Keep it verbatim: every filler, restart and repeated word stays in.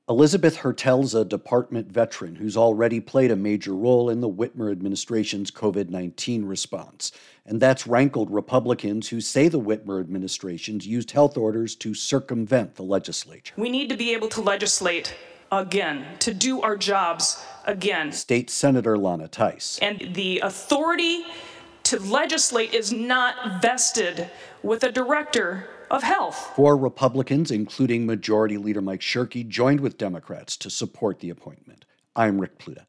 Elizabeth Hertel's a department veteran who's already played a major role in the Whitmer administration's COVID nineteen response. And that's rankled Republicans who say the Whitmer administration's used health orders to circumvent the legislature. We need to be able to legislate again, to do our jobs again. State Senator Lana Theis. And the authority to legislate is not vested with a director of health. Four Republicans, including Majority Leader Mike Shirkey, joined with Democrats to support the appointment. I'm Rick Pluta.